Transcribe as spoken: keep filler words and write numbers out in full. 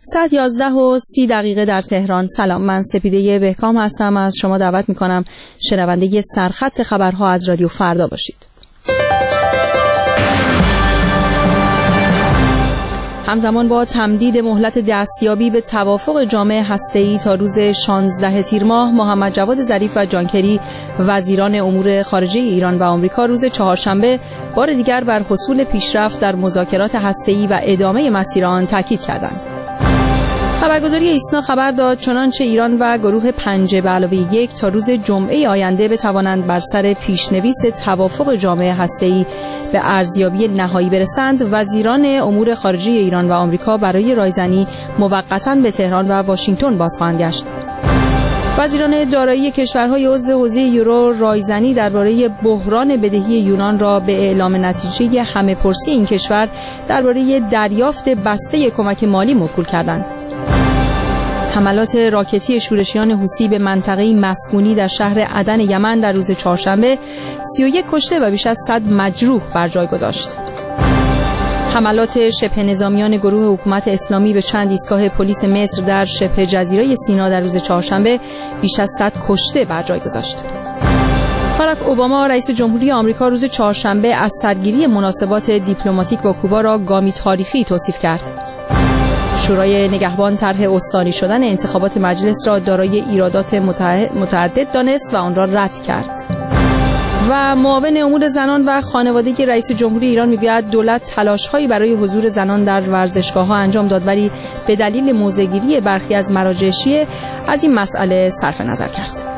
ساعت یازده و سی دقیقه در تهران. سلام، من سپیده بهکام هستم. از شما دعوت میکنم شنونده سرخط خبرها از رادیو فردا باشید. همزمان با تمدید مهلت دستیابی به توافق جامع هسته‌ای تا روز شانزده تیر ماه، محمد جواد ظریف و جان کری وزیران امور خارجه ایران و آمریکا روز چهارشنبه بار دیگر بر حصول پیشرفت در مذاکرات هسته‌ای و ادامه مسیر آن تاکید کردند. خبرگزاری ایسنا خبر داد چنانچه ایران و گروه پنج به علاوه یک تا روز جمعه آینده بتوانند بر سر پیشنویس توافق جامع هسته‌ای به ارزیابی نهایی برسند، وزیران امور خارجه ایران و آمریکا برای رایزنی موقتاً به تهران و واشنگتن باز خواهند گشت. وزیران دارایی کشورهای عضو حوزه یورو رایزنی درباره بحران بدهی یونان را به اعلام نتیجه همه‌پرسی این کشور درباره دریافت بسته کمک مالی موکول کردند. حملات راکتی شورشیان حوثی به منطقه مسکونی در شهر عدن یمن در روز چهارشنبه سی و یک کشته و بیش از صد مجروح بر جای گذاشت. حملات شبه نظامیان گروه حکومت اسلامی به چند ایستگاه پلیس مصر در شبه جزیره سینا در روز چهارشنبه بیش از صد کشته بر جای گذاشت. باراک اوباما رئیس جمهوری آمریکا روز چهارشنبه از سرگیری مناسبات دیپلماتیک با کوبا را گامی تاریخی توصیف کرد. شورای نگهبان طرح استانی شدن انتخابات مجلس را دارای ایرادات متعدد دانست و آن را رد کرد. و معاون امور زنان و خانواده رئیس جمهوری ایران میگوید دولت تلاش‌هایی برای حضور زنان در ورزشگاه‌ها انجام داد، ولی به دلیل موضع‌گیری برخی از مراجع شیعه از این مسئله صرف نظر کرد.